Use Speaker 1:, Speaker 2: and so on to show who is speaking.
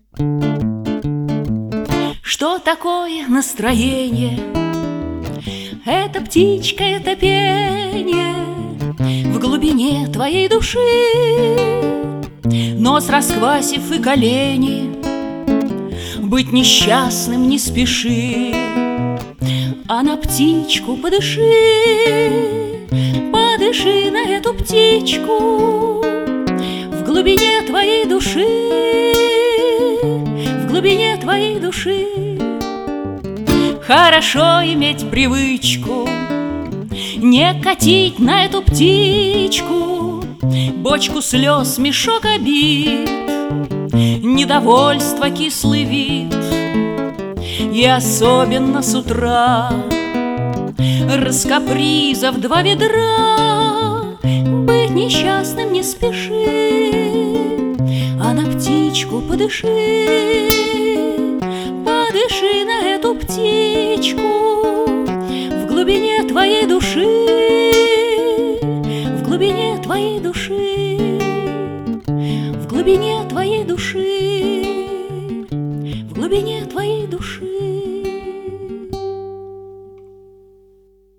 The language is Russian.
Speaker 1: Что такое настроение? Это птичка, это пение в глубине твоей души. Нос расквасив и колени, быть несчастным не спеши, а на птичку подыши, подыши на эту птичку в глубине твоей души, в глубине твоей души. Хорошо иметь привычку не катить на эту птичку бочку слез, мешок обид, недовольство, кислый вид. И особенно с утра раскапризов 2 ведра, быть несчастным не спеши, а на птичку подыши, подыши на эту птичку в глубине твоей души, в глубине твоей души, в глубине твоей души, в глубине твоей души.